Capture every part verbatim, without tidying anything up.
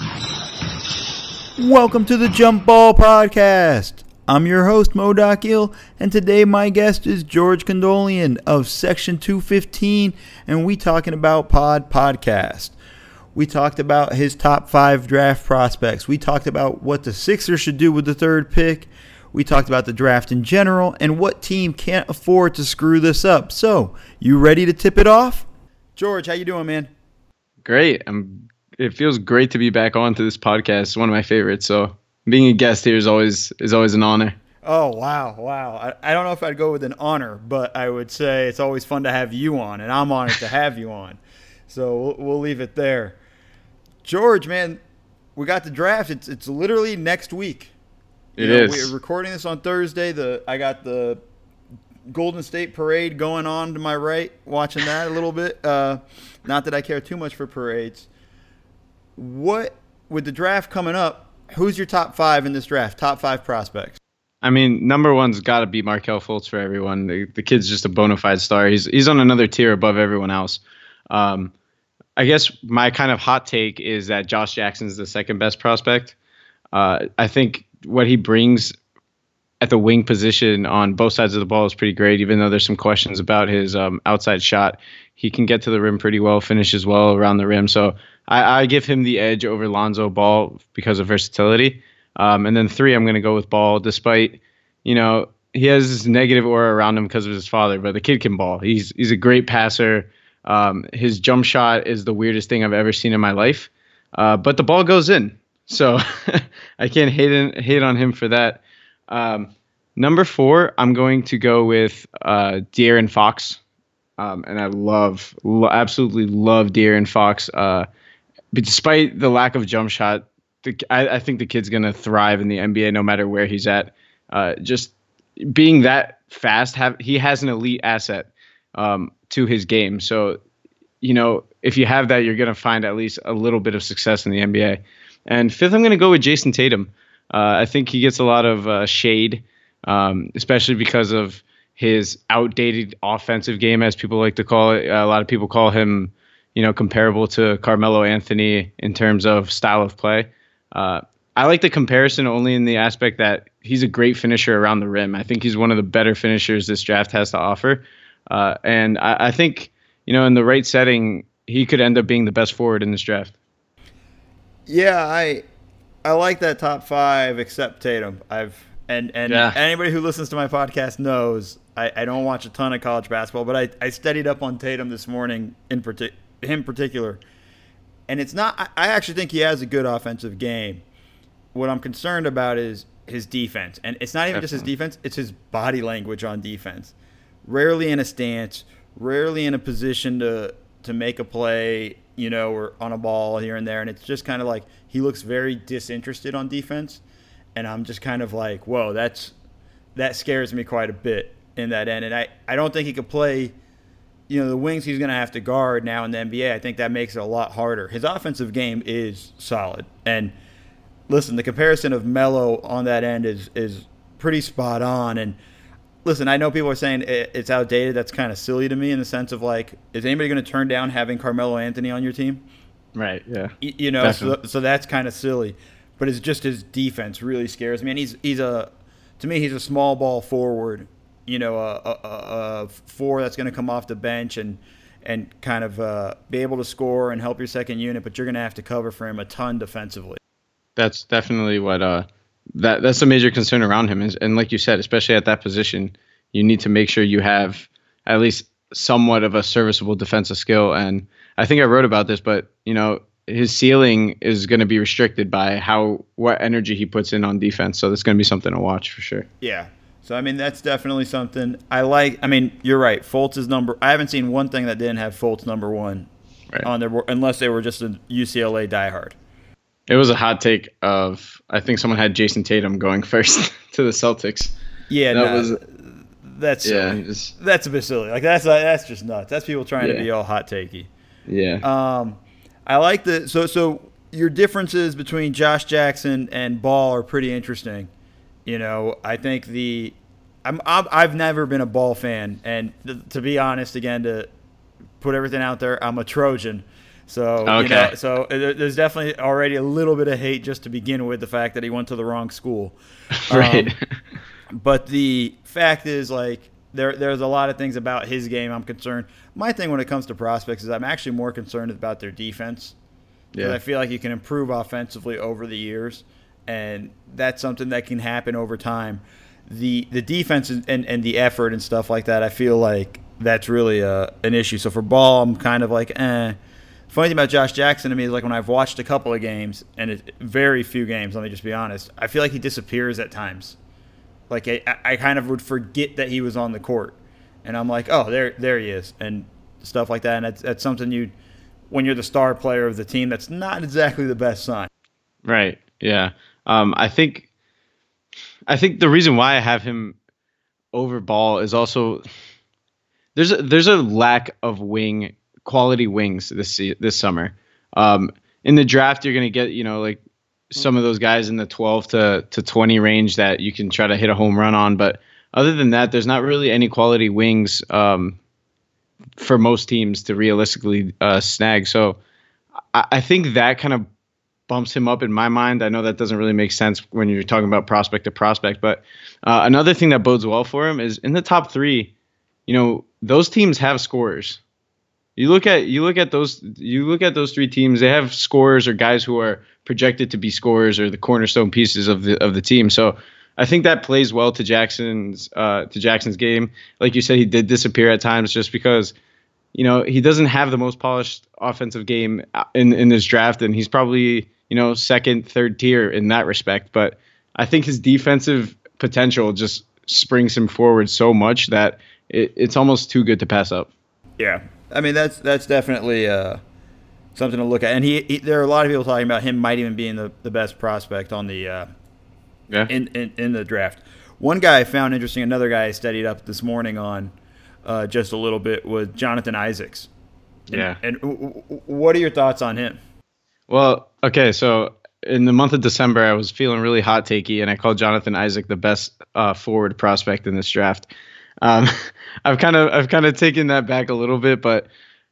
Welcome to the Jump Ball Podcast. I'm your host, Modoc Gill, and today my guest is George Condolian of Section two fifteen, and we talking about Pod Podcast. We talked about his top five draft prospects. We talked about what the Sixers should do with the third pick. We talked about the draft in general and what team can't afford to screw this up. So, you ready to tip it off? George, how you doing, man? Great. I'm. It feels great to be back on to this podcast. It's one of my favorites. So being a guest here is always is always an honor. Oh, wow, wow. I, I don't know if I'd go with an honor, but I would say it's always fun to have you on, and I'm honored to have you on. So we'll, we'll leave it there. George, man, we got the draft. It's it's literally next week. You It know, is. We're recording this on Thursday. The I got the Golden State parade going on to my right, watching that a little bit. Uh, not that I care too much for parades. What, with the draft coming up, who's your top five in this draft? Top five prospects? I mean, number one's got to be Markelle Fultz for everyone. The, the kid's just a bona fide star. He's he's on another tier above everyone else. Um, I guess my kind of hot take is that Josh Jackson's the second best prospect. Uh, I think what he brings at the wing position on both sides of the ball is pretty great, even though there's some questions about his um, outside shot. He can get to the rim pretty well, finishes well around the rim. So I, I give him the edge over Lonzo Ball because of versatility. Um, and then three, I'm going to go with Ball, despite, you know, he has this negative aura around him because of his father, but the kid can ball. He's he's a great passer. Um, his jump shot is the weirdest thing I've ever seen in my life. Uh, but the ball goes in. So I can't hate, in, hate on him for that. Um, number four, I'm going to go with uh, De'Aaron Fox. Um, and I love, lo- absolutely love De'Aaron Fox. Uh, but despite the lack of jump shot, the, I, I think the kid's going to thrive in the N B A no matter where he's at. Uh, just being that fast, have he has an elite asset um, to his game. So, you know, if you have that, you're going to find at least a little bit of success in the N B A. And fifth, I'm going to go with Jason Tatum. Uh, I think he gets a lot of uh, shade, um, especially because of his outdated offensive game, as people like to call it. A lot of people call him, you know, comparable to Carmelo Anthony in terms of style of play. Uh, I like the comparison only in the aspect that he's a great finisher around the rim. I think he's one of the better finishers this draft has to offer. Uh, and I, I think, you know, in the right setting, he could end up being the best forward in this draft. Yeah, I I like that top five except Tatum. I've and and Yeah. anybody who listens to my podcast knows I, I don't watch a ton of college basketball, but I, I studied up on Tatum this morning in partic- him particular. And it's not I, I actually think he has a good offensive game. What I'm concerned about is his defense. And it's not even just his defense, it's his body language on defense. Rarely in a stance, rarely in a position to to make a play, you know, or on a ball here and there. And it's just kind of like he looks very disinterested on defense. And I'm just kind of like, whoa, that's that scares me quite a bit in that end. And I, I don't think he could play, you know, the wings he's going to have to guard now in the N B A. I think that makes it a lot harder. His offensive game is solid. And listen, the comparison of Melo on that end is is pretty spot on. And listen, I know people are saying it's outdated. That's kind of silly to me in the sense of like, is anybody going to turn down having Carmelo Anthony on your team? Right, yeah. You, you know, so, so that's kind of silly. But it's just his defense really scares me. And he's he's a, to me, he's a small ball forward, you know, a, a, a, a four that's going to come off the bench and and kind of uh, be able to score and help your second unit, but you're going to have to cover for him a ton defensively. That's definitely what uh that that's a major concern around him is, and like you said, especially at that position, you need to make sure you have at least somewhat of a serviceable defensive skill. And I think I wrote about this, but you know, his ceiling is going to be restricted by how what energy he puts in on defense. So that's going to be something to watch for sure. Yeah. So I mean, that's definitely something I like. I mean, you're right. Fultz is number. I haven't seen one thing that didn't have Fultz number one right on there, unless they were just a U C L A diehard. It was a hot take of, I think someone had Jason Tatum going first to the Celtics. Yeah, that no, was that's yeah, silly. just, that's a bit silly. Like that's that's just nuts. That's people trying yeah. to be all hot takey. Yeah. Um, I like the so so your differences between Josh Jackson and Ball are pretty interesting. You know, I think the I'm, I'm I've never been a Ball fan, and th- to be honest, again to put everything out there, I'm a Trojan. So okay. you know, so there's definitely already a little bit of hate just to begin with, the fact that he went to the wrong school. Right. Um, but the fact is, like, there there's a lot of things about his game I'm concerned. My thing when it comes to prospects is I'm actually more concerned about their defense. Because Yeah. I feel like you can improve offensively over the years, and that's something that can happen over time. The the defense and, and the effort and stuff like that, I feel like that's really a, an issue. So for Ball, I'm kind of like, eh. Funny thing about Josh Jackson to me is, like, when I've watched a couple of games, and it, very few games, let me just be honest, I feel like he disappears at times. Like, I, I kind of would forget that he was on the court. And I'm like, oh, there there he is, and stuff like that. And that's, that's something you, when you're the star player of the team, that's not exactly the best sign. Right. Yeah. Um, I think I think the reason why I have him over Ball is also there's a, there's a lack of wing quality wings this se- this summer. Um, in the draft, you're going to get, you know, like some of those guys in the twelve to twenty range that you can try to hit a home run on. But other than that, there's not really any quality wings um, for most teams to realistically uh, snag. So I, I think that kind of bumps him up in my mind. I know that doesn't really make sense when you're talking about prospect to prospect, but uh, another thing that bodes well for him is in the top three, you know, those teams have scorers. You look at you look at those you look at those three teams, they have scorers or guys who are projected to be scorers or the cornerstone pieces of the of the team. So I think that plays well to Jackson's uh, to Jackson's game. Like you said, he did disappear at times just because, you know, he doesn't have the most polished offensive game in in this draft, and he's probably, you know, second, third tier in that respect. But I think his defensive potential just springs him forward so much that it, it's almost too good to pass up. Yeah, I mean that's that's definitely uh, something to look at. And he, he, there are a lot of people talking about him might even being the, the best prospect on the uh, yeah in, in in the draft. One guy I found interesting, another guy I studied up this morning on uh, just a little bit, was Jonathan Isaacs. Yeah. And, and what are your thoughts on him? Well, okay, so in the month of December, I was feeling really hot takey, and I called Jonathan Isaac the best uh, forward prospect in this draft. Um, I've kind of I've kind of taken that back a little bit, but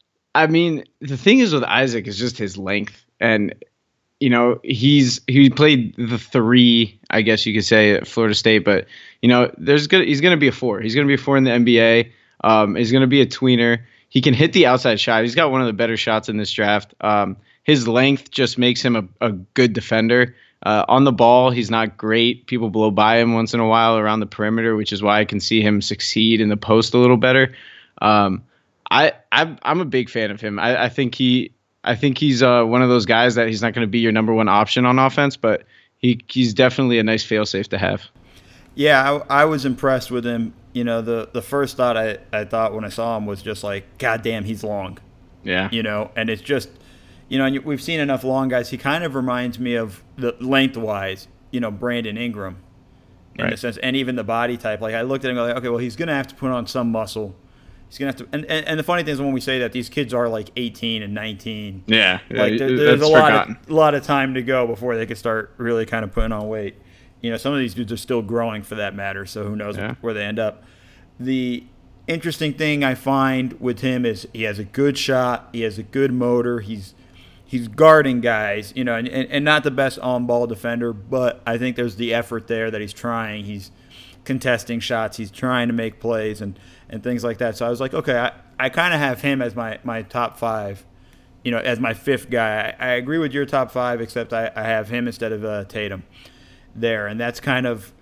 I mean, the thing is with Isaac is just his length, and you know he's he played the three, I guess you could say, at Florida State, but you know there's gonna he's gonna be a four. He's gonna be a four in the N B A. Um, he's gonna be a tweener. He can hit the outside shot. He's got one of the better shots in this draft. Um, his length just makes him a, a good defender. Uh, on the ball, he's not great. People blow by him once in a while around the perimeter, which is why I can see him succeed in the post a little better. Um, I, I I'm a big fan of him. I, I think he I think he's uh, one of those guys that he's not going to be your number one option on offense, but he he's definitely a nice fail-safe to have. Yeah, I, I was impressed with him. You know, the the first thought I, I thought when I saw him was just like, God damn, he's long. Yeah. You know, and it's just, you know, and we've seen enough long guys. He kind of reminds me of the lengthwise, you know, Brandon Ingram in Right. a sense, and even the body type. Like, I looked at him and go, like, okay, well, he's going to have to put on some muscle. He's going to have to, and, and, and the funny thing is when we say that, these kids are like eighteen and nineteen. Yeah. Like, there, there's a lot of, lot of time to go before they can start really kind of putting on weight. You know, some of these dudes are still growing for that matter, so who knows Yeah. where they end up. The interesting thing I find with him is he has a good shot, he has a good motor, he's he's guarding guys, you know, and, and, and not the best on-ball defender, but I think there's the effort there that he's trying. He's contesting shots, he's trying to make plays and, and things like that. So I was like, okay, I, I kind of have him as my, my top five, you know, as my fifth guy. I, I agree with your top five, except I, I have him instead of uh, Tatum there, and that's kind of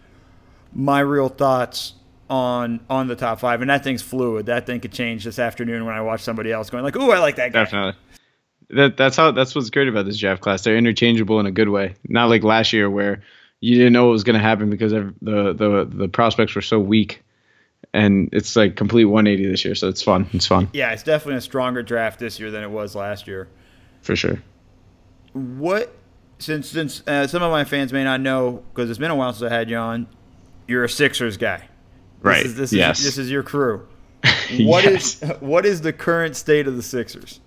my real thoughts on on the top five. And that thing's fluid. That thing could change this afternoon when I watch somebody else going like, "Ooh, I like that guy." Definitely. That that's how that's what's great about this draft class. They're interchangeable in a good way. Not like last year where you didn't know what was going to happen because the the the prospects were so weak. And it's like complete one eighty this year, so it's fun. It's fun. Yeah, it's definitely a stronger draft this year than it was last year. For sure. What since since uh, some of my fans may not know, because it's been a while since I had you on, you're a Sixers guy. Right. This is, this yes. Is, this is your crew. What yes. is what is the current state of the Sixers?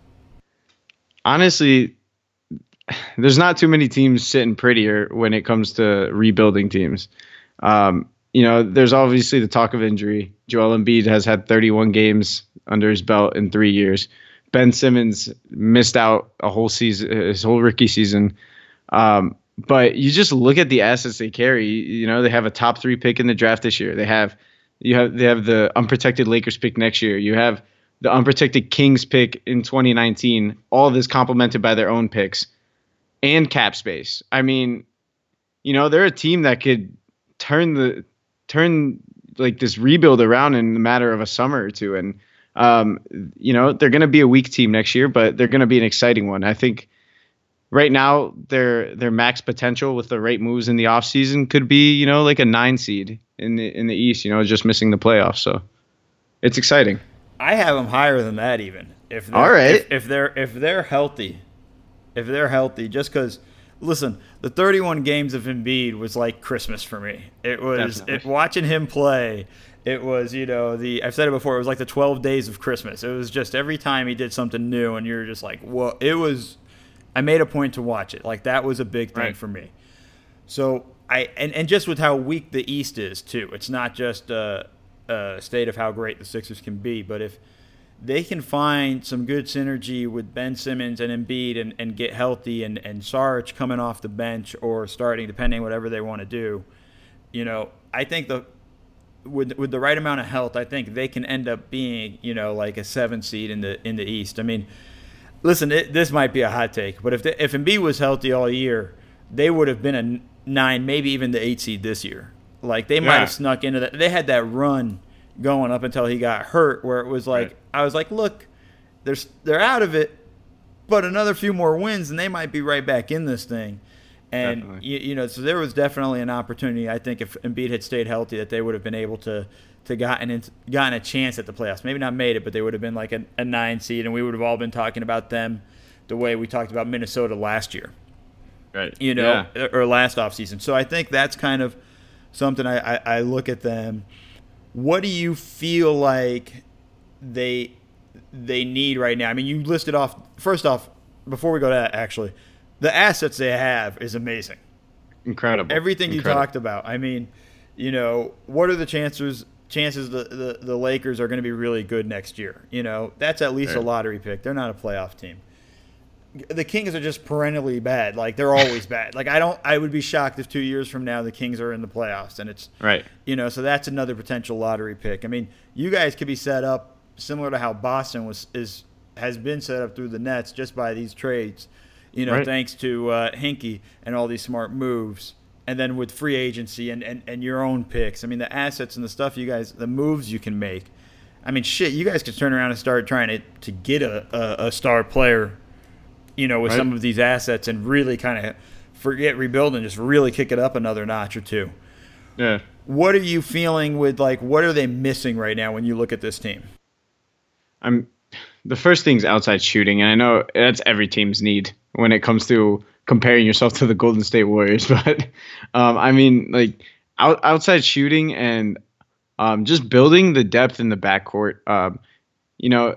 Honestly, there's not too many teams sitting prettier when it comes to rebuilding teams. Um, you know, there's obviously the talk of injury. Joel Embiid has had thirty-one games under his belt in three years. Ben Simmons missed out a whole season, his whole rookie season. Um, but you just look at the assets they carry. You know, they have a top three pick in the draft this year. They have you have they have the unprotected Lakers pick next year. You have the unprotected Kings pick in twenty nineteen. All of this complemented by their own picks and cap space. I mean, you know, they're a team that could turn the turn like this rebuild around in a matter of a summer or two. And um, you know, they're going to be a weak team next year, but they're going to be an exciting one. I think right now their their max potential with the right moves in the offseason could be, you know, like a nine seed in the in the East, you know, just missing the playoffs. So it's exciting. I have them higher than that even. If they're, All right. If, if they're if they're healthy, if they're healthy, just because. Listen, the thirty-one games of Embiid was like Christmas for me. It was it, watching him play. It was, you know, the I've said it before. It was like the twelve days of Christmas. It was just every time he did something new, and you're just like, whoa. It was. I made a point to watch it. Like that was a big thing right. for me. So I and, and just with how weak the East is too. It's not just a, a state of how great the Sixers can be, but if they can find some good synergy with Ben Simmons and Embiid and, and get healthy and, and Sarge coming off the bench or starting, depending whatever they want to do, you know, I think the with with the right amount of health, I think they can end up being, you know, like a seven seed in the in the East. I mean, listen, it, this might be a hot take, but if the, if Embiid was healthy all year, they would have been a nine, maybe even the eight seed this year. Like they might yeah. have snuck into that. They had that run going up until he got hurt, where it was like right. I was like, look, they're they're out of it, but another few more wins and they might be right back in this thing. And you, you know, so there was definitely an opportunity. I think if Embiid had stayed healthy, that they would have been able to to gotten into, gotten a chance at the playoffs. Maybe not made it, but they would have been like a, a nine seed, and we would have all been talking about them the way we talked about Minnesota last year, right? You know, yeah. or last offseason. So I think that's kind of something I, I, I look at them. What do you feel like they they need right now? I mean, you listed off first off before we go to that. Actually, the assets they have is amazing, incredible. Everything incredible. you talked about. I mean, you know, what are the chances? Chances the, the, the Lakers are going to be really good next year. You know, that's at least right. a lottery pick. They're not a playoff team. The Kings are just perennially bad. Like they're always bad. Like I don't. I would be shocked if two years from now the Kings are in the playoffs, and it's right. You know, so that's another potential lottery pick. I mean, you guys could be set up similar to how Boston was is has been set up through the Nets just by these trades. You know, right. thanks to uh, Hinkie and all these smart moves, and then with free agency and, and, and your own picks. I mean, the assets and the stuff you guys, the moves you can make. I mean, shit, you guys could turn around and start trying to to get a a, a star player. You know, with right. some of these assets and really kind of forget rebuilding, just really kick it up another notch or two. Yeah. What are you feeling with, like, what are they missing right now when you look at this team? I'm the first thing's outside shooting, and I know that's every team's need when it comes to comparing yourself to the Golden State Warriors. But um, I mean, like out, outside shooting and um, just building the depth in the backcourt. Um, you know.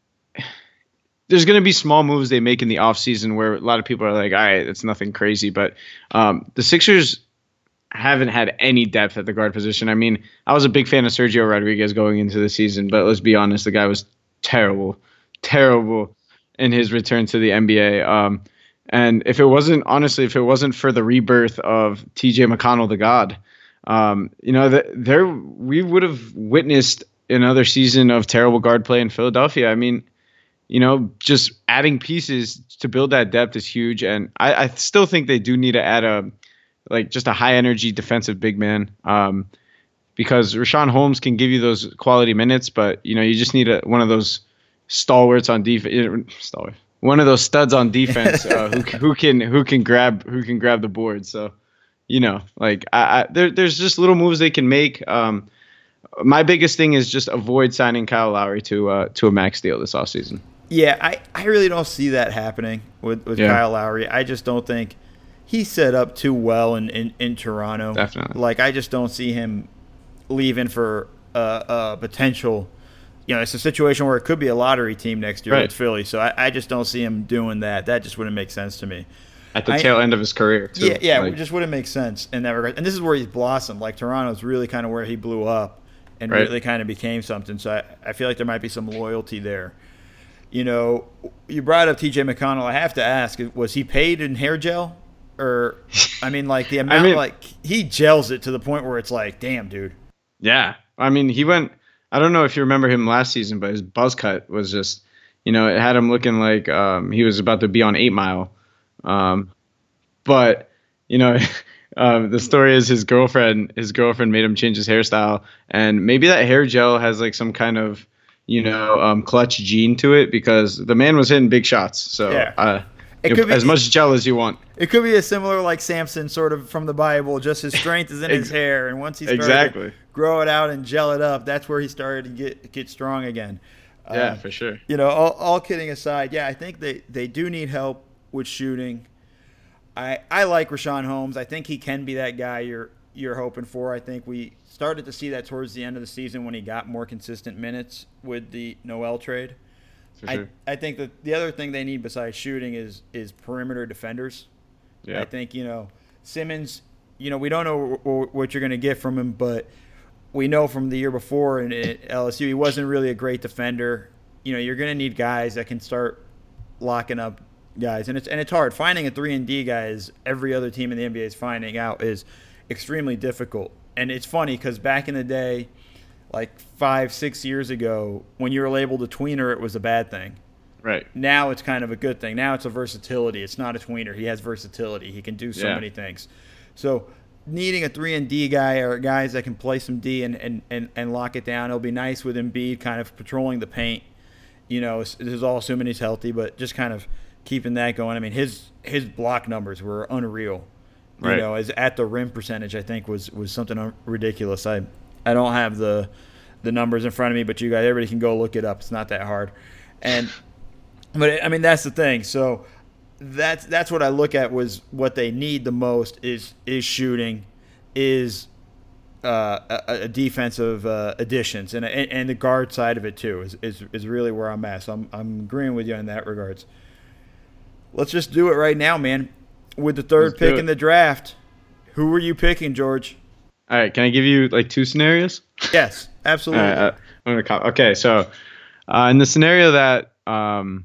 There's going to be small moves they make in the offseason where a lot of people are like, all right, it's nothing crazy. But um, the Sixers haven't had any depth at the guard position. I mean, I was a big fan of Sergio Rodriguez going into the season, but let's be honest, the guy was terrible, terrible in his return to the N B A. Um, and if it wasn't, honestly, if it wasn't for the rebirth of T J McConnell, the God, um, you know, the, there we would have witnessed another season of terrible guard play in Philadelphia. I mean, you know, just adding pieces to build that depth is huge. And I, I still think they do need to add a, like just a high energy defensive big man. Um, because Rashawn Holmes can give you those quality minutes, but you know, you just need a, one of those stalwarts on defense, stalwart, one of those studs on defense, uh, who, who can, who can grab, who can grab the board. So, you know, like I, I there, there's just little moves they can make. Um, my biggest thing is just avoid signing Kyle Lowry to, uh, to a max deal this offseason. Yeah, I, I really don't see that happening with, with yeah. Kyle Lowry. I just don't think he's set up too well in, in, in Toronto. Definitely. Like, I just don't see him leaving for a, a potential – you know, it's a situation where it could be a lottery team next year right. with Philly. So I, I just don't see him doing that. That just wouldn't make sense to me. At the I, tail end of his career, too. Yeah, yeah like, it just wouldn't make sense in that regard. And this is where he's blossomed. Like, Toronto's really kind of where he blew up and right. really kind of became something. So I, I feel like there might be some loyalty there. You know, you brought up T J McConnell. I have to ask, was he paid in hair gel? Or, I mean, like the amount, I mean, like he gels it to the point where it's like, damn, dude. Yeah. I mean, he went, I don't know if you remember him last season, but his buzz cut was just, you know, it had him looking like um, he was about to be on Eight Mile. Um, but, you know, uh, the story is his girlfriend, his girlfriend made him change his hairstyle. And maybe that hair gel has like some kind of, you know, um, clutch gene to it, because the man was hitting big shots. So yeah. uh, it could be, as much gel as you want. It could be a similar like Samson sort of from the Bible. Just his strength is in his hair, and once he started exactly. to grow it out and gel it up, that's where he started to get get strong again. Yeah, um, for sure. You know, all, all kidding aside, yeah, I think they, they do need help with shooting. I I like Richaun Holmes. I think he can be that guy you're you're hoping for. I think we started to see that towards the end of the season when he got more consistent minutes with the Noel trade. For sure. I, I think that the other thing they need besides shooting is is perimeter defenders. Yeah. I think, you know, Simmons, you know, we don't know w- w- what you're going to get from him, but we know from the year before in, in L S U he wasn't really a great defender. You know, you're going to need guys that can start locking up guys. And it's and it's hard. Finding a three and D guy, as every other team in the N B A is finding out, is extremely difficult. And it's funny because back in the day, like five, six years ago, when you were labeled a tweener, it was a bad thing. Right. Now it's kind of a good thing. Now it's a versatility. It's not a tweener. He has versatility. He can do so yeah. many things. So needing a three and D guy or guys that can play some D and, and, and, and lock it down, it'll be nice with Embiid kind of patrolling the paint. You know, this is all assuming he's healthy, but just kind of keeping that going. I mean, his his block numbers were unreal. You right. know, as at the rim percentage, I think was was something ridiculous. I I don't have the the numbers in front of me, but you guys, everybody can go look it up. It's not that hard. And but I mean, that's the thing. So that's that's what I look at was what they need the most is is shooting, is uh, a, a defensive uh, additions, and, and and the guard side of it too is, is is really where I'm at. So I'm I'm agreeing with you in that regards. Let's just do it right now, man. With the third Let's pick in the draft, who were you picking, George? All right, can I give you like two scenarios? Yes, absolutely. All right, uh, I'm gonna call, okay, so uh, in the scenario that um,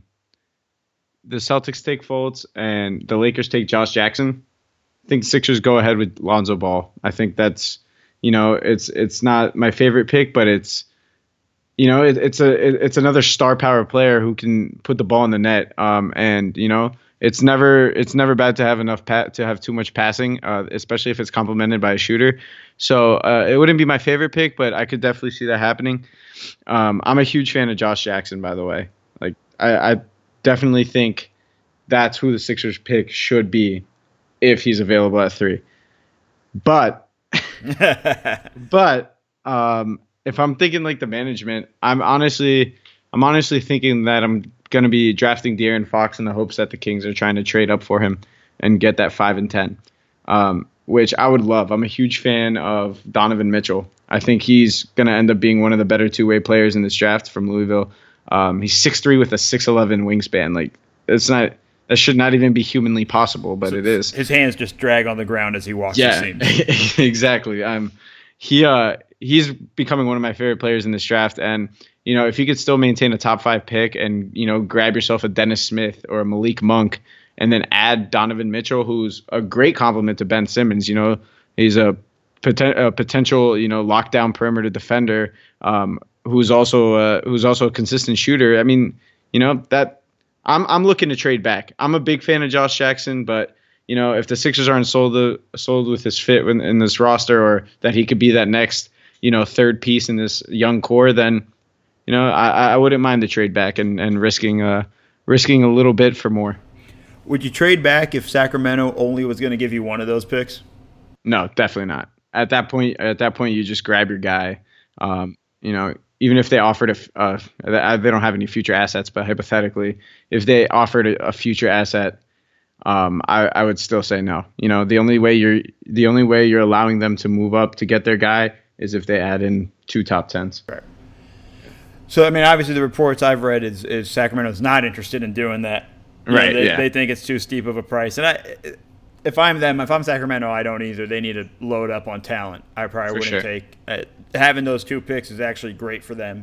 the Celtics take Fultz and the Lakers take Josh Jackson, I think Sixers go ahead with Lonzo Ball. I think that's, you know, it's it's not my favorite pick, but it's, you know, it, it's a it, it's another star power player who can put the ball in the net. Um, and you know, it's never it's never bad to have enough pa- to have too much passing, uh, especially if it's complemented by a shooter. So uh, it wouldn't be my favorite pick, but I could definitely see that happening. Um, I'm a huge fan of Josh Jackson, by the way. Like I, I definitely think that's who the Sixers pick should be if he's available at three. But but um, if I'm thinking like the management, I'm honestly I'm honestly thinking that I'm gonna be drafting De'Aaron Fox in the hopes that the Kings are trying to trade up for him and get that five and ten. Um, which I would love. I'm a huge fan of Donovan Mitchell. I think he's going to end up being one of the better two-way players in this draft from Louisville. Um, he's six three with a six eleven wingspan. Like it's not that should not even be humanly possible, but so it is. His hands just drag on the ground as he walks. Yeah, exactly. Um, he uh he's becoming one of my favorite players in this draft, and you know if you could still maintain a top five pick and you know grab yourself a Dennis Smith or a Malik Monk, and then add Donovan Mitchell, who's a great compliment to Ben Simmons. You know, he's a, poten- a potential, you know, lockdown perimeter defender, um, who's also uh, who's also a consistent shooter. I mean, you know, that I'm I'm looking to trade back. I'm a big fan of Josh Jackson, but you know, if the Sixers aren't sold the, sold with his fit in, in this roster, or that he could be that next, you know, third piece in this young core, then you know, I, I wouldn't mind the trade back and and risking uh risking a little bit for more. Would you trade back if Sacramento only was going to give you one of those picks? No, definitely not. At that point, at that point, you just grab your guy. Um, you know, even if they offered a, uh, they don't have any future assets, but hypothetically, if they offered a, a future asset, um, I, I would still say no. You know, the only way you're the only way you're allowing them to move up to get their guy is if they add in two top tens. Right. So, I mean, obviously, the reports I've read is, is Sacramento's not interested in doing that. You right. know, they, yeah. they think it's too steep of a price, and I, if I'm them, if I'm Sacramento, I don't either. They need to load up on talent. I probably For wouldn't sure. take uh, having those two picks is actually great for them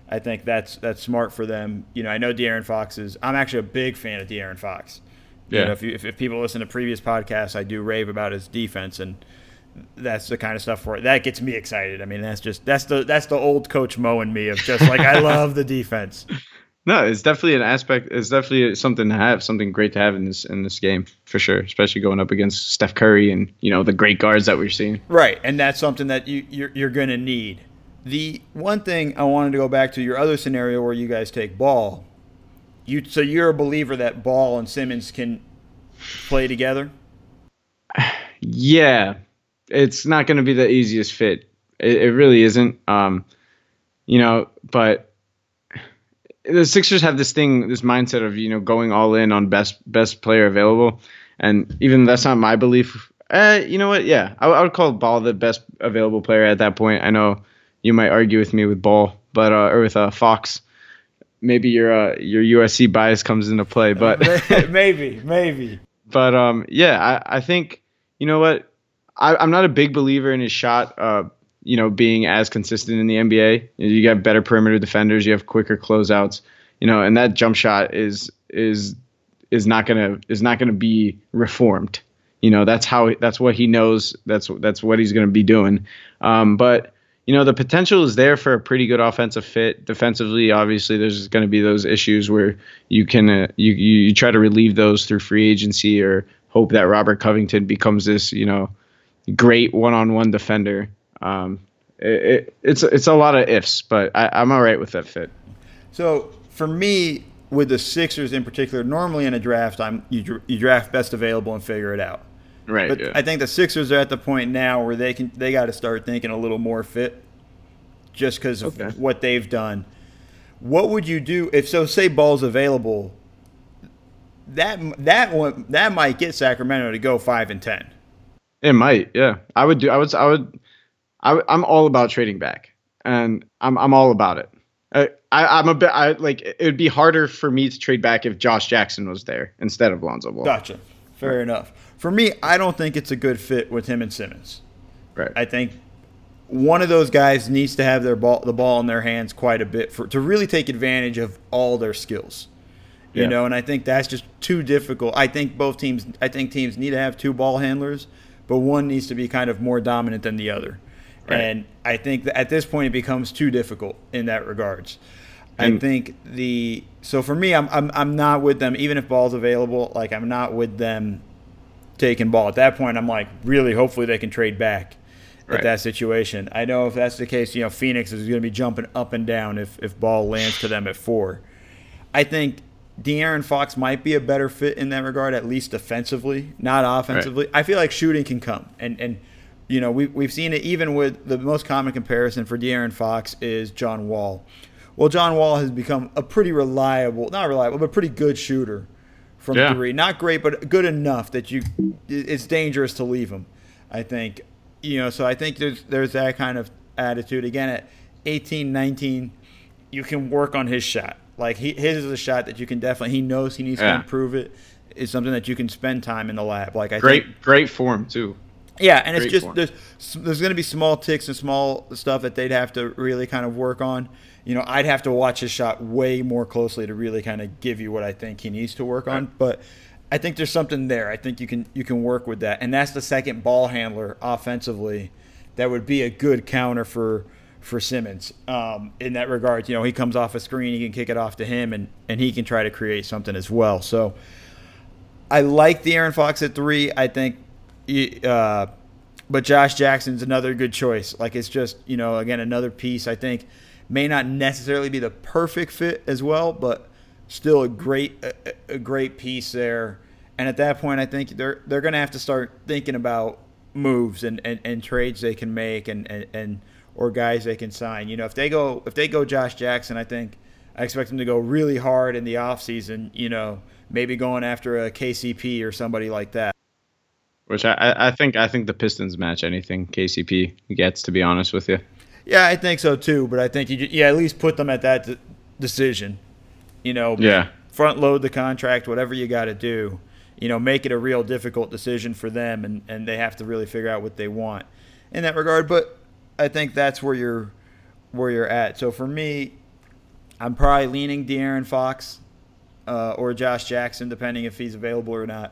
I think that's that's smart for them. You know, I know De'Aaron Fox is. I'm actually a big fan of De'Aaron Fox. You Yeah. know, if, you, if if people listen to previous podcasts, I do rave about his defense, and that's the kind of stuff where that gets me excited. I mean, that's just that's the that's the old Coach Mo in me of just like I love the defense. No, it's definitely an aspect. It's definitely something to have, something great to have in this in this game for sure. Especially going up against Steph Curry and you know the great guards that we're seeing. Right, and that's something that you you're, you're going to need. The one thing I wanted to go back to your other scenario where you guys take Ball. You so you're a believer that Ball and Simmons can play together? Yeah, it's not going to be the easiest fit. It, it really isn't. Um, you know, but the Sixers have this thing, this mindset of you know going all in on best best player available, and even that's not my belief. Uh, you know what? Yeah, I, I would call Ball the best available player at that point. I know you might argue with me with Ball, but uh, or with uh, Fox. Maybe your uh, your U S C bias comes into play, but maybe, maybe. But um, yeah, I, I think you know what. I, I'm not a big believer in his shot. Uh, you know, being as consistent in the N B A. You have better perimeter defenders. You have quicker closeouts. You know, and that jump shot is is is not gonna is not gonna be reformed. You know, that's how that's what he knows. That's that's what he's gonna be doing. Um, but you know, the potential is there for a pretty good offensive fit. Defensively, obviously, there's going to be those issues where you can uh, you, you you try to relieve those through free agency or hope that Robert Covington becomes this you know great one-on-one defender. Um, it, it, it's it's a lot of ifs, but I, I'm all right with that fit. So for me, with the Sixers in particular, normally in a draft, I'm you you draft best available and figure it out. Right. But yeah. I think the Sixers are at the point now where they can they got to start thinking a little more fit, just because of Okay. what they've done. What would you do if so? Say Ball's available. That that one that might get Sacramento to go five and ten. It might, yeah. I would do. I would. I would. I, would- I'm all about trading back, and I'm I'm all about it. I, I I'm a bit. I like. It would be harder for me to trade back if Josh Jackson was there instead of Lonzo Ball. Gotcha. Fair enough. For me, I don't think it's a good fit with him and Simmons. Right. I think one of those guys needs to have their ball, the ball in their hands quite a bit for to really take advantage of all their skills. You Yeah. know, and I think that's just too difficult. I think both teams. I think teams need to have two ball handlers, but one needs to be kind of more dominant than the other. Right. And I think that at this point it becomes too difficult in that regards. I And- think the so for me, I'm I'm I'm not with them even if Ball's available. Like I'm not with them taking Ball at that point. I'm like really hopefully they can trade back Right. at that situation. I know if that's the case, you know Phoenix is going to be jumping up and down if if Ball lands to them at four. I think De'Aaron Fox might be a better fit in that regard, at least defensively, not offensively. I feel like shooting can come, and and you know we we've seen it even with the most common comparison for De'Aaron Fox is John Wall. Well, John Wall has become a pretty reliable, not reliable, but pretty good shooter from Yeah. three. Not great, but good enough that you it's dangerous to leave him. I think you know. So I think there's there's that kind of attitude again at eighteen, nineteen. You can work on his shot. Like he, his is a shot that you can definitely. He knows he needs Yeah. to improve it. It's something that you can spend time in the lab. Like I Great, think, great form too. yeah, and it's Great just form. there's there's going to be small ticks and small stuff that they'd have to really kind of work on. You know, I'd have to watch his shot way more closely to really kind of give you what I think he needs to work on. But I think there's something there. I think you can you can work with that, and that's the second ball handler offensively that would be a good counter for. for Simmons um, in that regard. You know, he comes off a screen, he can kick it off to him, and, and he can try to create something as well. So I like De'Aaron Fox at three. I think, uh, but Josh Jackson's another good choice. Like it's just, you know, again, another piece I think may not necessarily be the perfect fit as well, but still a great a, a great piece there. And at that point, I think they're they're going to have to start thinking about moves and, and, and trades they can make and, and, and or guys they can sign. You know, if they go if they go Josh Jackson, I think I expect them to go really hard in the offseason, you know, maybe going after a K C P or somebody like that. Which I, I think I think the Pistons match anything K C P gets, to be honest with you. Yeah, I think so too, but I think you yeah, at least put them at that de- decision. You know, Yeah. front load the contract, whatever you got to do. You know, make it a real difficult decision for them, and, and they have to really figure out what they want in that regard. But I think that's where you're where you're at. So for me, I'm probably leaning De'Aaron Fox uh, or Josh Jackson, depending if he's available or not.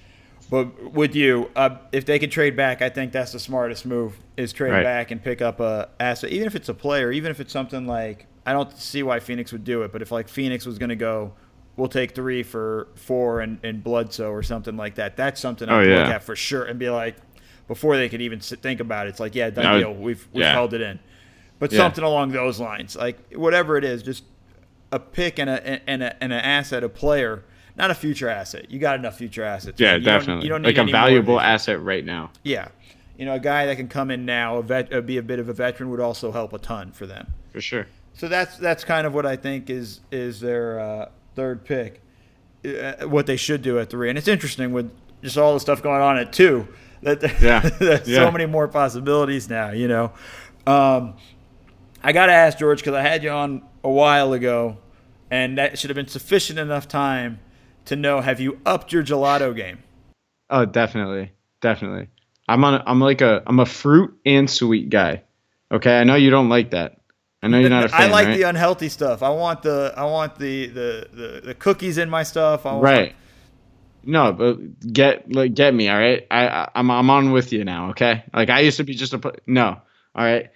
But with you, uh, if they could trade back, I think that's the smartest move, is trade Right. back and pick up a asset. Even if it's a player, even if it's something like – I don't see why Phoenix would do it, but if like Phoenix was going to go, we'll take three for four and, and Bledsoe or something like that, that's something Oh, I'd yeah. look at for sure and be like, before they could even sit, think about it, it's like, yeah, done No, deal. We've, we've yeah. held it in. But Yeah. something along those lines, like whatever it is, just a pick and, a, and, a, and an asset, a player – not a future asset. You got enough future assets. Yeah, You don't- definitely. you don't need like a any more valuable this. asset right now. Yeah. You know, a guy that can come in now, a vet, uh, be a bit of a veteran, would also help a ton for them. For sure. So that's that's kind of what I think is is their uh, third pick, uh, what they should do at three. And it's interesting with just all the stuff going on at two, that Yeah. there's Yeah. so many more possibilities now, you know. Um, I got to ask, George, because I had you on a while ago, and that should have been sufficient enough time to know, have you upped your gelato game? Oh, definitely. Definitely. I'm on I'm like a I'm a fruit and sweet guy. Okay? I know you don't like that. I know you're not a fan, I like right? the unhealthy stuff. I want the I want the the, the, the cookies in my stuff. I want, Right. No, but get like get me, all right? I, I I'm I'm on with you now, okay? Like I used to be just a pl- no, all right.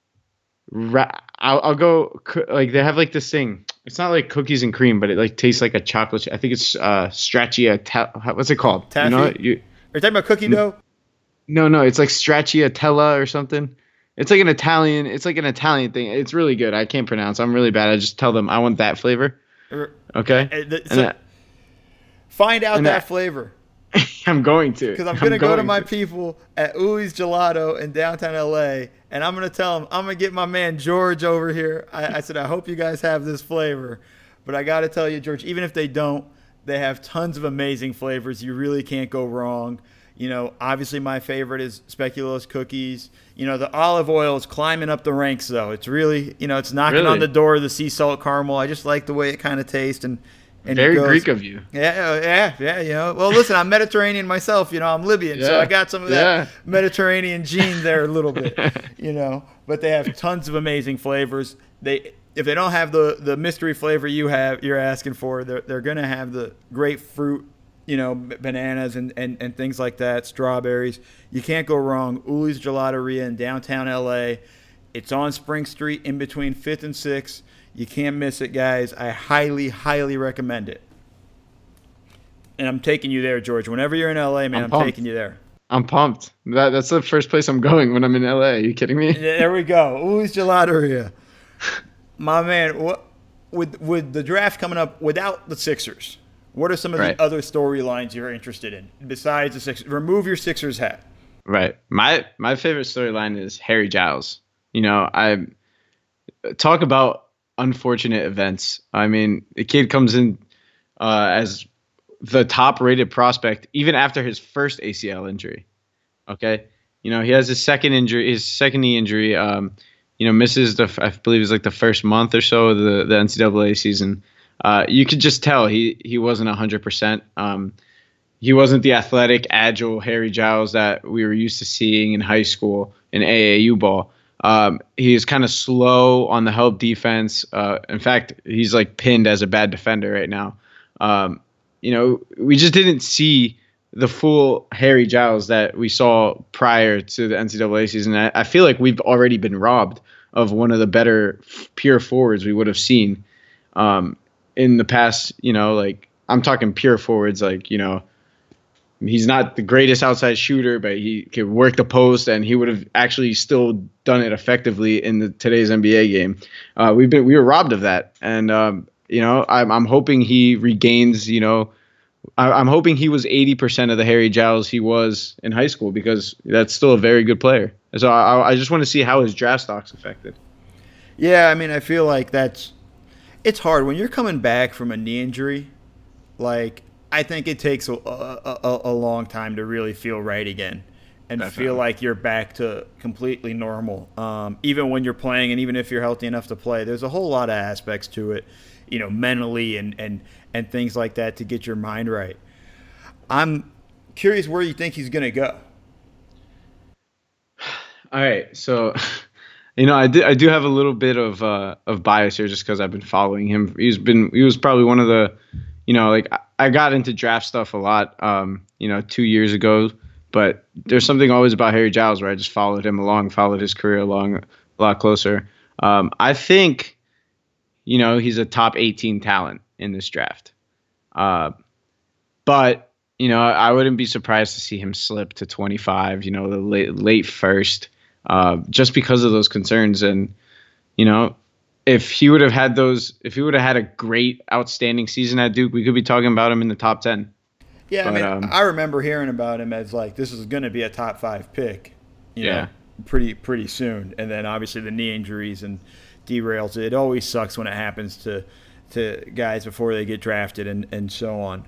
Ra- I'll I'll go co- like they have like this thing. It's not like cookies and cream, but it like tastes like a chocolate. ch- I think it's uh stracciatella. What's it called? Taffy? You know it? You Are you talking about cookie dough? no no, it's like stracciatella or something. It's like an Italian. It's like an Italian thing. It's really good. I can't pronounce. I'm really bad. I just tell them I want that flavor. Or- Okay. uh, the- And so that- find out and that that- flavor. I'm going to. Because I'm going to go to going my people at Uli's Gelato in downtown L A, and I'm going to tell them, I'm going to get my man George over here. I, I said, I hope you guys have this flavor. But I got to tell you, George, even if they don't, they have tons of amazing flavors. You really can't go wrong. You know, obviously my favorite is speculoos cookies. You know, the olive oil is climbing up the ranks, though. It's really, you know, it's knocking Really? on the door of the sea salt caramel. I just like the way it kind of tastes. and. And it Very goes- Greek of you. Yeah, yeah, yeah. You know, well, listen, I'm Mediterranean myself. You know, I'm Libyan, so Yeah, I got some of that yeah. Mediterranean gene there a little bit. You know, but they have tons of amazing flavors. They, if they don't have the the mystery flavor you have, you're asking for, they're they're gonna have the grapefruit, you know, b- bananas and, and, and things like that, strawberries. You can't go wrong. Uli's Gelateria in downtown L A. It's on Spring Street in between fifth and sixth. You can't miss it, guys. I highly, highly recommend it. And I'm taking you there, George. Whenever you're in L A, man, I'm I'm, pumped. taking you there. I'm pumped. That that's the first place I'm going when I'm in L A. Are you kidding me? There we go. Uli's Gelateria. My man, what with with the draft coming up without the Sixers, what are some of Right. the other storylines you're interested in besides the Sixers? Remove your Sixers hat. Right. My my favorite storyline is Harry Giles. You know, I talk about unfortunate events. I mean, the kid comes in uh, as the top rated prospect even after his first A C L injury. Okay. You know, he has his second injury, his second knee injury, um, you know, misses the, I believe it's like the first month or so of the, the N C double A season. Uh, you could just tell he, he wasn't a hundred percent. Um, he wasn't the athletic, agile Harry Giles that we were used to seeing in high school in A A U ball. Um, he is kind of slow on the help defense. Uh, in fact, he's like pinned as a bad defender right now. Um, you know, we just didn't see the full Harry Giles that we saw prior to the N C double A season. I, I feel like we've already been robbed of one of the better f- pure forwards we would have seen um, in the past. You know, like I'm talking pure forwards, like, you know, he's not the greatest outside shooter, but he could work the post, and he would have actually still done it effectively in the today's N B A game. Uh, we've been we were robbed of that, and um, you know I'm I'm hoping he regains. You know, I, I'm hoping he was eighty percent of the Harry Giles he was in high school, because that's still a very good player. So I, I just want to see how his draft stock's affected. Yeah, I mean, I feel like that's it's hard when you're coming back from a knee injury. Like, I think it takes a, a, a, a long time to really feel right again and Definitely. feel like you're back to completely normal. Um, even when you're playing, and even if you're healthy enough to play, there's a whole lot of aspects to it, you know, mentally and, and, and things like that to get your mind right. I'm curious where you think he's going to go. All right, so You know, I do, I do have a little bit of uh, of bias here just because I've been following him. He's been he was probably one of the, you know, like I I got into draft stuff a lot, um, you know, two years ago. But there's something always about Harry Giles where I just followed him along, followed his career along a lot closer. Um, I think, you know, he's a top eighteen talent in this draft. Uh, but, you know, I wouldn't be surprised to see him slip to twenty-five, you know, the late, late first, uh, just because of those concerns. And, you know, if he would have had those, if he would have had a great, outstanding season at Duke, we could be talking about him in the top ten. Yeah, But, I mean, um, I remember hearing about him as like this is going to be a top five pick, you Yeah. know, pretty pretty soon. And then obviously the knee injuries and derails it. It always sucks when it happens to to guys before they get drafted and, and so on.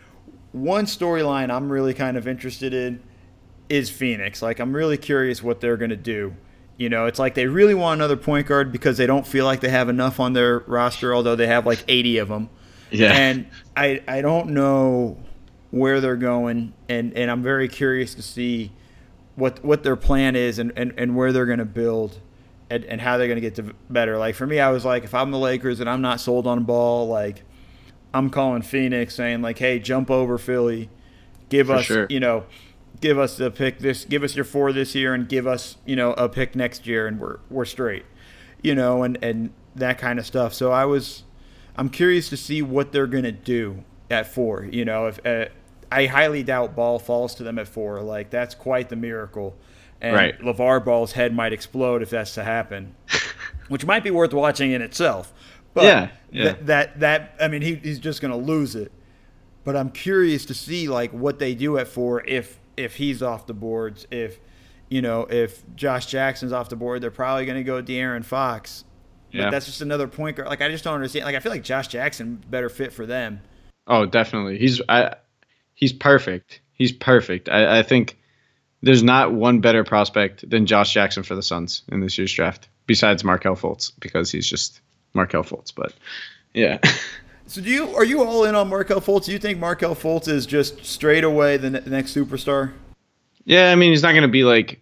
One storyline I'm really kind of interested in is Phoenix. Like I'm really curious what they're going to do. You know, it's like they really want another point guard because they don't feel like they have enough on their roster, although they have like eighty of them. Yeah. And I I don't know where they're going, and, and I'm very curious to see what what their plan is and, and, and where they're going to build and, and how they're going to get to better. Like for me, I was like, if I'm the Lakers and I'm not sold on ball, like I'm calling Phoenix saying like, hey, jump over Philly, give For us sure. you know, give us the pick this, give us your four this year, and give us you know a pick next year, and we're we're straight, you know, and and that kind of stuff. So I was, I'm curious to see what they're going to do at four. You know, if uh, I highly doubt Ball falls to them at four. Like that's quite the miracle, and Right. LeVar Ball's head might explode if that's to happen, which might be worth watching in itself. But Yeah, yeah. Th- that that I mean, he, he's just going to lose it. But I'm curious to see like what they do at four if if he's off the boards. If you know if Josh Jackson's off the board, they're probably going to go De'Aaron Fox. But Yeah. that's just another point guard. Like I just don't understand. Like I feel like Josh Jackson better fit for them. Oh, definitely. He's I, he's perfect. He's perfect. I, I think there's not one better prospect than Josh Jackson for the Suns in this year's draft, besides Markelle Fultz, because he's just Markelle Fultz. But yeah, So do you are you all in on Markelle Fultz? Do you think Markelle Fultz is just straight away the ne- next superstar? yeah. I mean, he's not gonna be like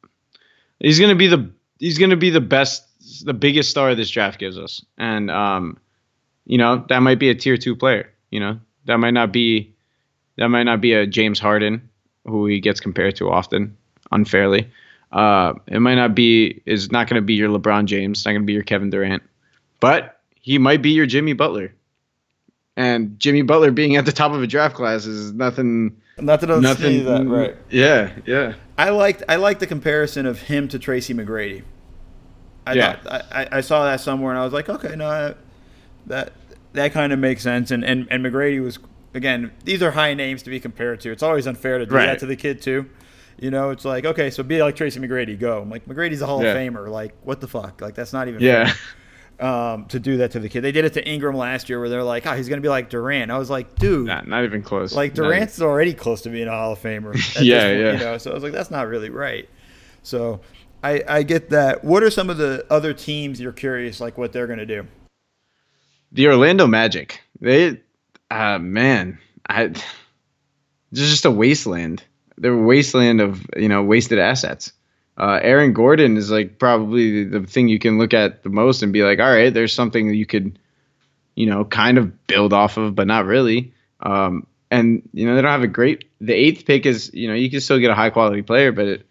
he's gonna be the he's gonna be the best, the biggest star this draft gives us, and um, you know that might be a tier two player. You know that might not be. That might not be a James Harden, who he gets compared to often, unfairly. Uh, it might not be, is not going to be your LeBron James, not going to be your Kevin Durant, but he might be your Jimmy Butler. And Jimmy Butler being at the top of a draft class is nothing. Not that I don't see nothing. that, right? Yeah, yeah, I liked I liked the comparison of him to Tracy McGrady. I Yeah. thought, I, I saw that somewhere and I was like, okay, no, I- that that kind of makes sense. And, and and McGrady was, again, these are high names to be compared to. It's always unfair to do Right. that to the kid too. You know, it's like, okay, so be like Tracy McGrady, go. I'm like, McGrady's a Hall Yeah. of Famer. Like, what the fuck? Like, that's not even yeah. fair. Um, to do that to the kid. They did it to Ingram last year where they're like, oh, he's going to be like Durant. I was like, dude, Not, not even close. like Not Durant's already close to being a Hall of Famer. at Yeah, this point, yeah. You know, so I was like, that's not really right. So I, I get that. What are some of the other teams you're curious, like what they're going to do? The Orlando Magic. They, uh, man, I, it's just a wasteland. They're a wasteland of, you know, wasted assets. Uh, Aaron Gordon is like probably the thing you can look at the most and be like, all right, there's something that you could, you know, kind of build off of, but not really. Um, and you know, they don't have a great. The eighth pick is, you know, you can still get a high quality player, but it,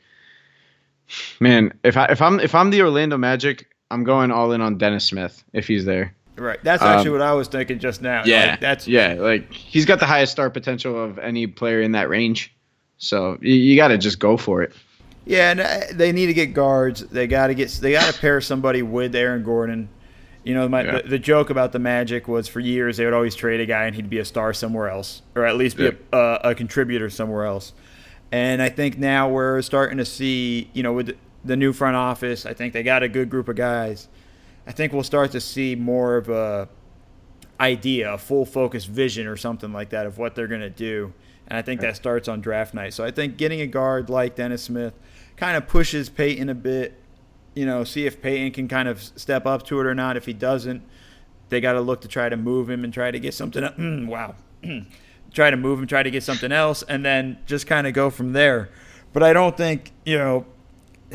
man, if I if I'm if I'm the Orlando Magic, I'm going all in on Dennis Smith if he's there. Right. That's actually Um, what I was thinking just now. Yeah, Like, that's yeah. Like he's got the highest star potential of any player in that range, so you, you got to just go for it. Yeah, and uh, they need to get guards. They got to get. They got to pair somebody with Aaron Gordon. You know, my, Yeah. the, the joke about the Magic was for years they would always trade a guy and he'd be a star somewhere else, or at least be Yeah. a, a, a contributor somewhere else. And I think now we're starting to see, you know, with the new front office, I think they got a good group of guys. I think we'll start to see more of a idea, a full focused vision or something like that of what they're going to do. And I think that starts on draft night. So I think getting a guard like Dennis Smith kind of pushes Peyton a bit, you know, see if Peyton can kind of step up to it or not. If he doesn't, they got to look to try to move him and try to get something. Mm, wow. Try to move him, try to get something else, and then just kind of go from there. But I don't think, you know,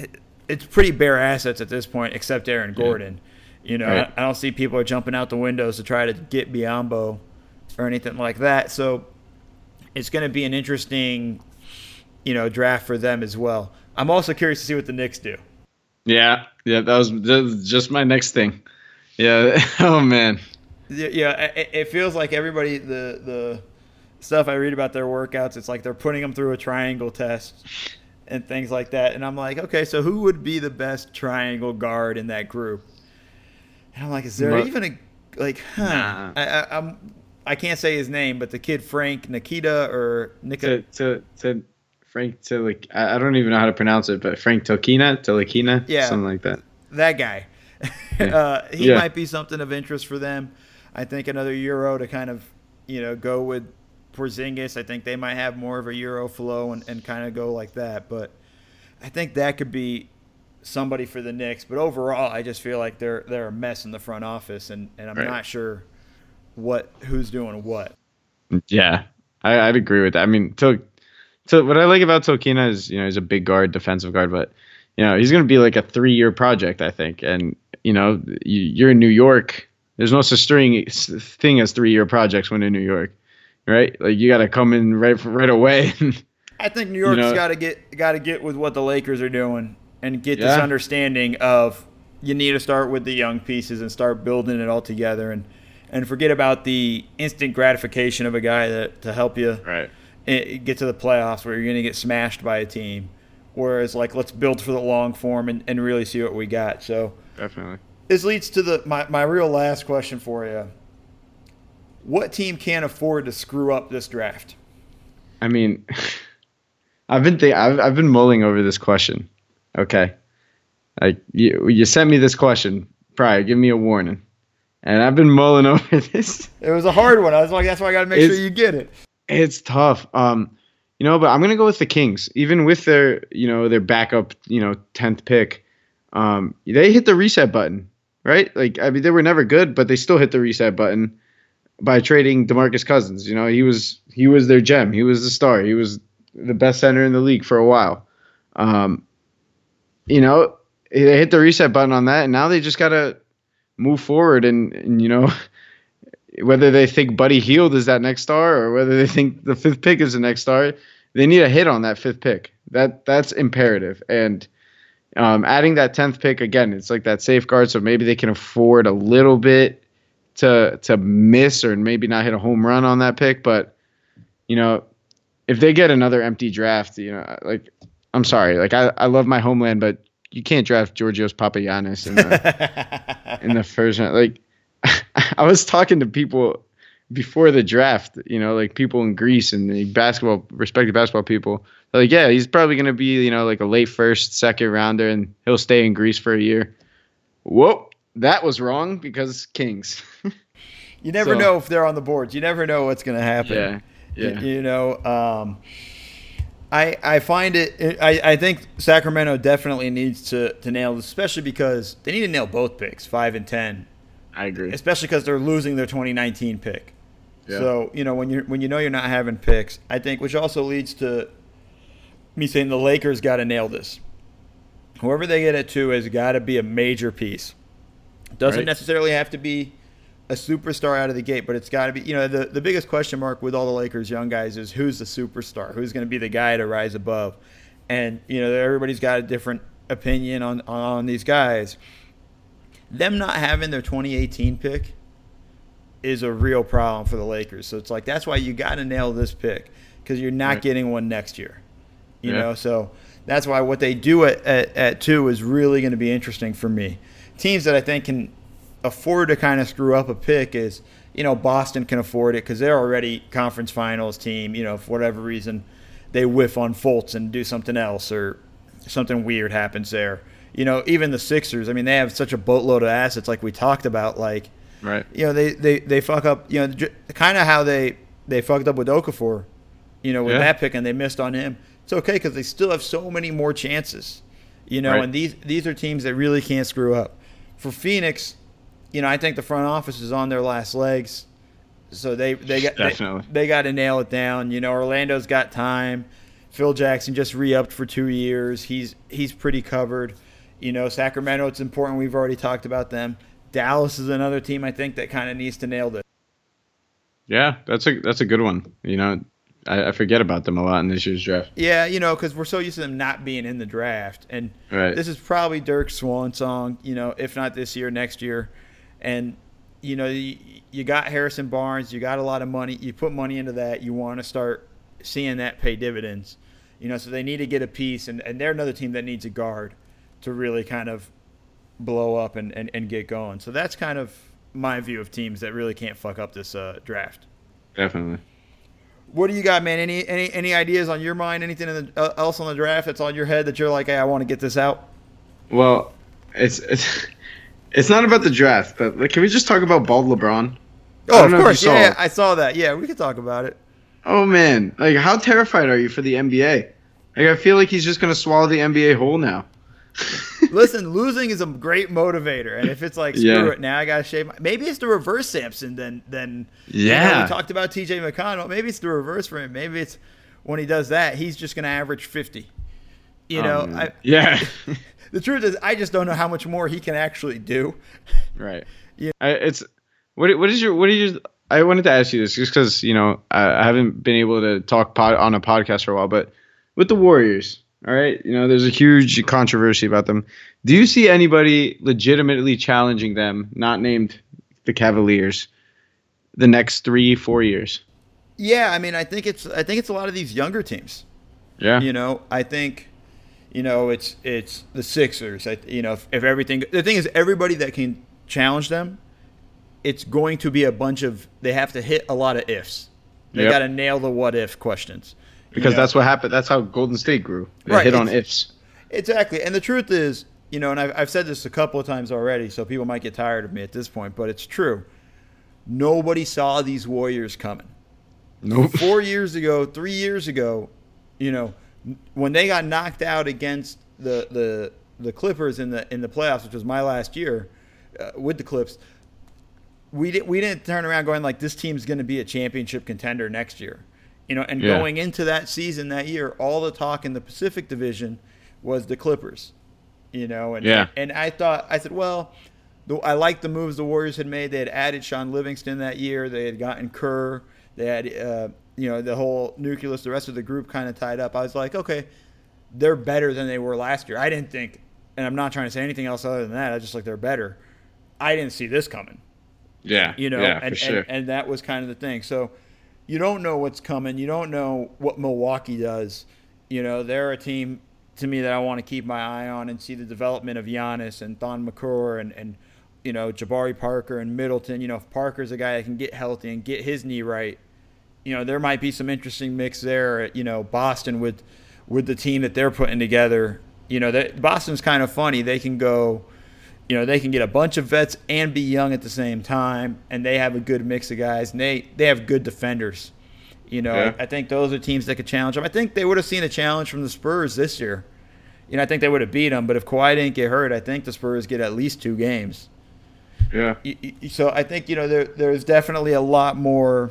it's pretty bare assets at this point, except Aaron Gordon. Yeah. You know, right. I, I don't see people are jumping out the windows to try to get Biyombo or anything like that. So it's going to be an interesting, you know, draft for them as well. I'm also curious to see what the Knicks do. Yeah, yeah, that was, that was just my next thing. Yeah, oh man. Yeah, yeah, it, it feels like everybody the the stuff I read about their workouts, it's like they're putting them through a triangle test and things like that. And I'm like, okay, so who would be the best triangle guard in that group? And I'm like, is there but, even a like? Huh? Nah. I, I, I'm I can't say his name, but the kid Frank Nikita or Nikita. To, to, to Frank to like I don't even know how to pronounce it, but Frank Tokina Tolakina, yeah, something like that. That guy. Yeah. uh, he yeah. might be something of interest for them. I think another Euro to kind of, you know, go with Porzingis. I think they might have more of a Euro flow and, and kind of go like that. But I think that could be somebody for the Knicks. But overall, I just feel like they're they're a mess in the front office, and, and I'm right. not sure what who's doing what. Yeah, I, I'd agree with that. I mean, to, to, what I like about Tokina is, you know, he's a big guard, defensive guard, but, you know, he's going to be like a three-year project, I think. And, you know, you, you're in New York. There's no such thing as three-year projects when in New York, right? Like you got to come in right right away. I think New York's you know, got to get got to get with what the Lakers are doing and get yeah. this understanding of you need to start with the young pieces and start building it all together, and and forget about the instant gratification of a guy that to help you right. get to the playoffs where you're going to get smashed by a team. Whereas, like, let's build for the long form and, and really see what we got. So definitely. This leads to the my, my real last question for you. What team can't afford to screw up this draft? I mean, I've been th- I've I've been mulling over this question. Okay, like you you sent me this question prior, give me a warning, and I've been mulling over this. It was a hard one. I was like, that's why I got to make it's, sure you get it. It's tough. Um, you know, but I'm gonna go with the Kings, even with their you know their backup you know tenth pick. Um, they hit the reset button. Right? Like, I mean, they were never good, but they still hit the reset button by trading DeMarcus Cousins. You know, he was he was their gem. He was the star. He was the best center in the league for a while. Um, you know, they hit the reset button on that, and now they just got to move forward. And, and, you know, whether they think Buddy Hield is that next star or whether they think the fifth pick is the next star, they need a hit on that fifth pick. That That's imperative. And Um, adding that tenth pick, again, it's like that safeguard, so maybe they can afford a little bit to to miss or maybe not hit a home run on that pick. But, you know, if they get another empty draft, you know, like, I'm sorry. Like, I, I love my homeland, but you can't draft Georgios Papagiannis in the, in the first round. Like, I was talking to people before the draft, you know, like people in Greece and the basketball, respected basketball people. Like, yeah, he's probably going to be, you know, like a late first, second rounder, and he'll stay in Greece for a year. Whoa, that was wrong because Kings. You never so, know if they're on the boards. You never know what's going to happen. Yeah, yeah. You, you know, um, I I find it. I, I think Sacramento definitely needs to to nail this, especially because they need to nail both picks, five and ten. I agree. Especially because they're losing their twenty nineteen pick. Yeah. So you know when you when you know you're not having picks, I think, which also leads to me saying the Lakers got to nail this. Whoever they get it to has got to be a major piece. Doesn't right. necessarily have to be a superstar out of the gate, but it's got to be, you know, the, the biggest question mark with all the Lakers young guys is who's the superstar? Who's going to be the guy to rise above? And, you know, everybody's got a different opinion on, on these guys. Them not having their twenty eighteen pick is a real problem for the Lakers. So it's like, that's why you got to nail this pick because you're not right. getting one next year. You yeah. know, so that's why what they do at, at, at two is really going to be interesting for me. Teams that I think can afford to kind of screw up a pick is, you know, Boston can afford it because they're already conference finals team. You know, for whatever reason, they whiff on Fultz and do something else or something weird happens there. You know, even the Sixers, I mean, they have such a boatload of assets like we talked about. Like, right. you know, they, they, they fuck up, you know, kind of how they, they fucked up with Okafor, you know, with yeah. that pick and they missed on him. It's okay because they still have so many more chances, you know, right. and these these are teams that really can't screw up. For Phoenix, you know, I think the front office is on their last legs, so they they got Definitely. they, they got to nail it down. You know, Orlando's got time. Phil Jackson just re-upped for two years. He's he's pretty covered. You know, Sacramento, it's important. We've already talked about them. Dallas is another team I think that kind of needs to nail this. Yeah, that's a that's a good one. You know, I, I forget about them a lot in this year's draft. Yeah, you know, because we're so used to them not being in the draft. And right. This is probably Dirk's swan song, you know, if not this year, next year. And, you know, you, you got Harrison Barnes. You got a lot of money. You put money into that. You want to start seeing that pay dividends. You know, so they need to get a piece. And, and they're another team that needs a guard to really kind of blow up and, and, and get going. So that's kind of my view of teams that really can't fuck up this uh, draft. Definitely. What do you got, man? Any any any ideas on your mind? Anything in the, uh, else on the draft that's on your head that you're like, hey, I want to get this out? Well, it's it's it's not about the draft, but like, can we just talk about bald LeBron? Oh, of course. Yeah, yeah, I saw that. Yeah, we could talk about it. Oh man, like how terrified are you for the N B A? Like I feel like he's just gonna swallow the N B A whole now. Listen, losing is a great motivator, and if it's like, screw yeah. it, now I gotta shave. My, maybe it's the reverse Sampson. Then, then yeah. You know, we talked about T J McConnell. Maybe it's the reverse for him. Maybe it's when he does that, he's just gonna average fifty. You know, um, I, yeah. The truth is, I just don't know how much more he can actually do. Right. Yeah. I, it's what? What is your? What are your? I wanted to ask you this just because you know I, I haven't been able to talk pod, on a podcast for a while, but with the Warriors. All right, you know, there's a huge controversy about them. Do you see anybody legitimately challenging them, not named the Cavaliers, the next three, four years? Yeah, I mean, I think it's I think it's a lot of these younger teams. Yeah, you know, I think, you know, it's it's the Sixers. I, you know, if, if everything, the thing is, everybody that can challenge them, it's going to be a bunch of. They have to hit a lot of ifs. They yep. got to nail the what if questions. Because you know? That's what happened. That's how Golden State grew. They right, hit on ifs. Exactly. And the truth is, you know, and I've, I've said this a couple of times already, so people might get tired of me at this point, but it's true. Nobody saw these Warriors coming. Nope. Four years ago, three years ago, you know, when they got knocked out against the the, the Clippers in the in the playoffs, which was my last year uh, with the Clips, we didn't we didn't turn around going like this team's going to be a championship contender next year. You know, and yeah. going into that season that year, all the talk in the Pacific Division was the Clippers. You know, and yeah. and I thought I said, well, the, I liked the moves the Warriors had made. They had added Sean Livingston that year. They had gotten Kerr. They had uh, you know the whole nucleus, the rest of the group kind of tied up. I was like, okay, they're better than they were last year. I didn't think, and I'm not trying to say anything else other than that. I just like they're better. I didn't see this coming. Yeah, you know, yeah, and, for sure. and and that was kind of the thing. So. You don't know what's coming. You don't know what Milwaukee does. You know, they're a team to me that I want to keep my eye on and see the development of Giannis and Thon McClure and, and, you know, Jabari Parker and Middleton. You know, if Parker's a guy that can get healthy and get his knee right, you know, there might be some interesting mix there. You know, Boston with with the team that they're putting together. You know, that Boston's kind of funny. They can go – you know, they can get a bunch of vets and be young at the same time, and they have a good mix of guys. And they, they have good defenders. You know, yeah. I, I think those are teams that could challenge them. I think they would have seen a challenge from the Spurs this year. You know, I think they would have beat them. But if Kawhi didn't get hurt, I think the Spurs get at least two games. Yeah. So I think, you know, there there's definitely a lot more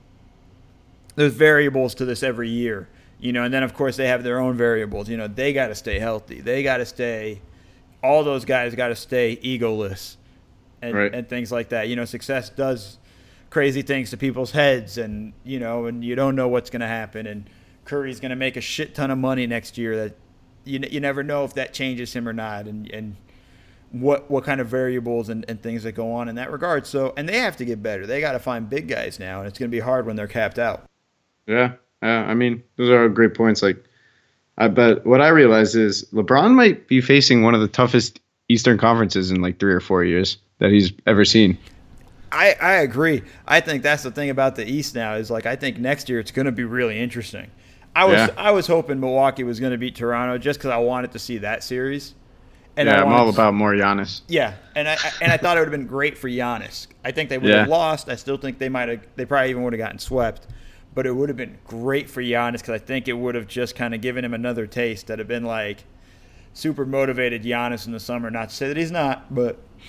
– there's variables to this every year. You know, and then, of course, they have their own variables. You know, they got to stay healthy. They got to stay – all those guys got to stay egoless and, right. and things like that. You know, success does crazy things to people's heads, and, you know, and you don't know what's going to happen. And Curry's going to make a shit ton of money next year that you you never know if that changes him or not, and, and what what kind of variables and, and things that go on in that regard. So, and they have to get better. They got to find big guys now, and it's going to be hard when they're capped out. Yeah. Yeah. I mean, those are great points. Like, I bet what I realize is LeBron might be facing one of the toughest Eastern conferences in like three or four years that he's ever seen. I, I agree. I think that's the thing about the East now is like I think next year it's going to be really interesting. I was yeah. I was hoping Milwaukee was going to beat Toronto just because I wanted to see that series. And yeah, I'm all about more Giannis. Yeah, and I and I thought it would have been great for Giannis. I think they would yeah. have lost. I still think they might have. They probably even would have gotten swept. But it would have been great for Giannis because I think it would have just kind of given him another taste that had been like super motivated Giannis in the summer. Not to say that he's not, but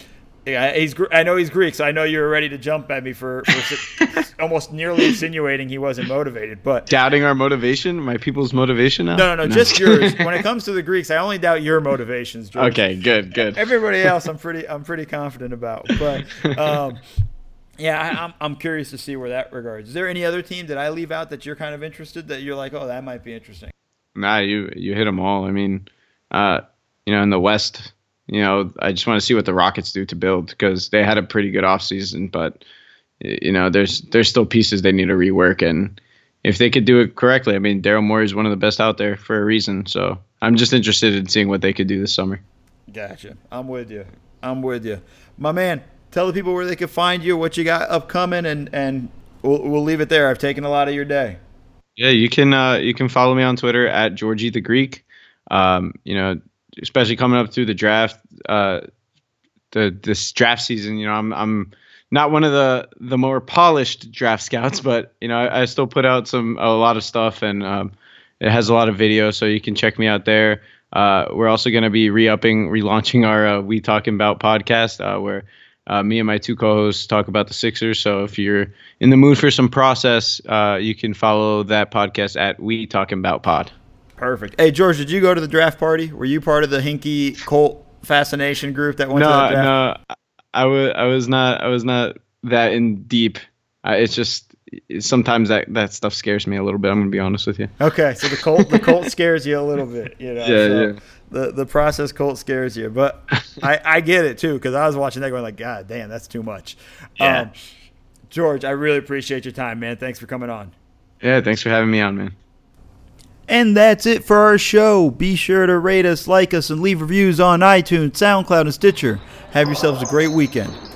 Yeah, he's. I know he's Greek, so I know you were ready to jump at me for, for almost nearly insinuating he wasn't motivated. But doubting our motivation, my people's motivation now? No, no, no, no. Just yours. When it comes to the Greeks, I only doubt your motivations, George. Okay, good, good. Everybody else, I'm pretty, I'm pretty confident about. But um, yeah, I, I'm, I'm curious to see where that regards. Is there any other team that I leave out that you're kind of interested that you're like, oh, that might be interesting? Nah, you you hit them all. I mean, uh, you know, in the West. You know, I just want to see what the Rockets do to build because they had a pretty good offseason, but you know, there's there's still pieces they need to rework, and if they could do it correctly, I mean, Daryl Morey is one of the best out there for a reason. So I'm just interested in seeing what they could do this summer. Gotcha. I'm with you. I'm with you, my man. Tell the people where they can find you, what you got upcoming, and and we'll we'll leave it there. I've taken a lot of your day. Yeah, you can uh, you can follow me on Twitter at Georgie the Greek. Um, you know. Especially coming up through the draft, uh, the this draft season. You know, I'm I'm not one of the the more polished draft scouts, but you know, I, I still put out some a lot of stuff, and um, it has a lot of video, so you can check me out there. Uh, we're also going to be re-upping, relaunching our uh, We Talking About podcast, uh, where uh, me and my two co-hosts talk about the Sixers. So if you're in the mood for some process, uh, you can follow that podcast at We Talking About Pod. Perfect. Hey, George, did you go to the draft party? Were you part of the Hinkie Colt fascination group that went no, to the draft? No, I was, I was not. I was not that in deep. Uh, it's just sometimes that, that stuff scares me a little bit. I'm gonna be honest with you. Okay, so the Colt the Colt scares you a little bit. You know, yeah, so yeah. The the process Colt scares you, but I, I get it too because I was watching that going like, God damn, that's too much. Yeah. Um, George, I really appreciate your time, man. Thanks for coming on. Yeah, thanks for having me on, man. And that's it for our show. Be sure to rate us, like us, and leave reviews on iTunes, SoundCloud, and Stitcher. Have yourselves a great weekend.